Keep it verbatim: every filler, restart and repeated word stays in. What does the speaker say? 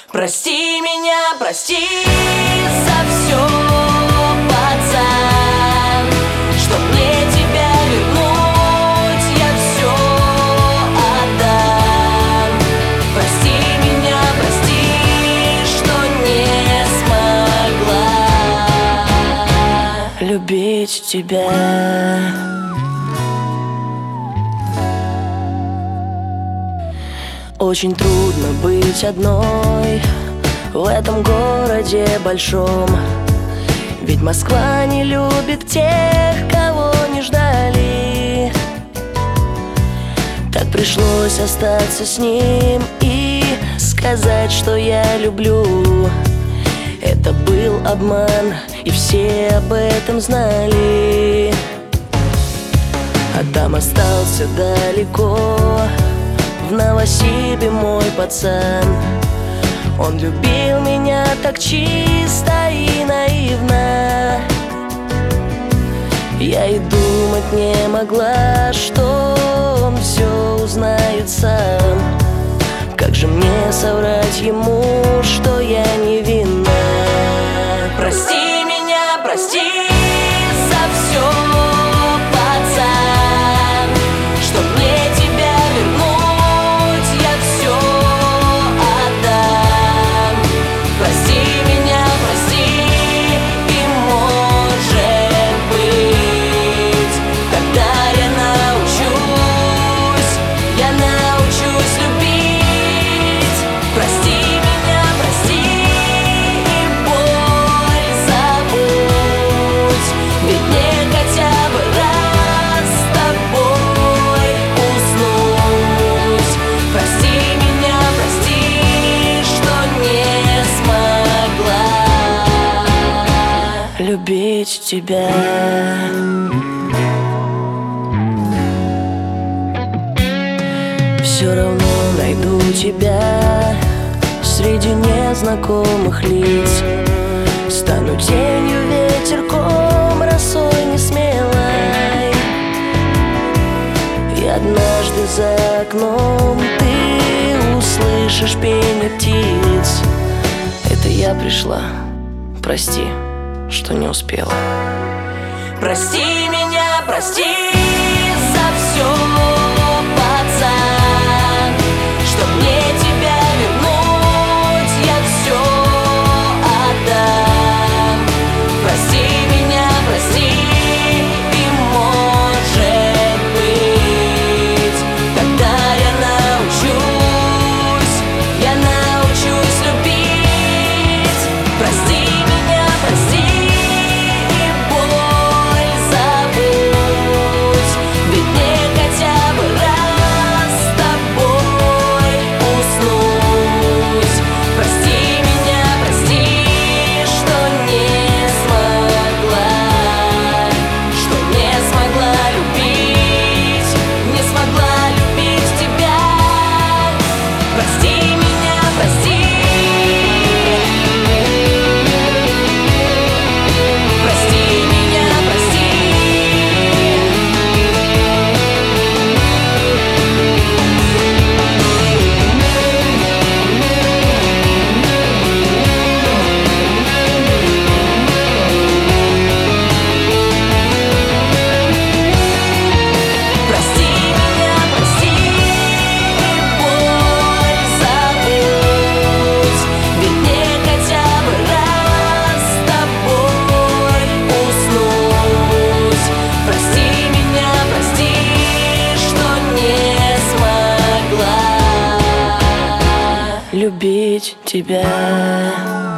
Прости меня, прости за все, пацан. Чтоб мне тебя вернуть, я все отдам. Прости меня, прости, что не смогла любить тебя. Очень трудно быть одной в этом городе большом, ведь Москва не любит тех, кого не ждали. Так пришлось остаться с ним и сказать, что я люблю. Это был обман, и все об этом знали. А там остался далеко, в Новосибе мой пацан. Он любил меня так чисто и наивно. Я и думать не могла, что он все узнает сам. Как же мне соврать ему, что я невинна? Прости меня, прости за все, пацан. Чтоб мне тебя вернуть, я все отдам. Прости меня, прости, и может быть, когда я научусь, я научусь любить. Прости меня, прости, и боль забудь. Ведь мне хотя бы раз с тобой уснуть. Прости меня, прости, что не смогла любить тебя. Все равно найду тебя среди незнакомых лиц. Стану тенью, ветерком, росой несмелой. И однажды за окном ты услышишь пение птиц. Это я пришла, прости, что не успела. Прости меня, прости за все, пацан. Чтоб мне тебя вернуть, я все отдам. Прости меня, прости, и может быть, когда я научусь, я научусь любить. Прости меня, прости, и боль забудь. Ведь мне хотя бы раз с тобой уснуть. Прости меня, прости, что не смогла, что не смогла любить, не смогла любить тебя. Прости меня, прости. Прости меня, прости. Прости меня, прости, и боль забудь. Ведь мне хотя бы раз с тобой уснуть. Прости меня, прости, что не смогла любить тебя.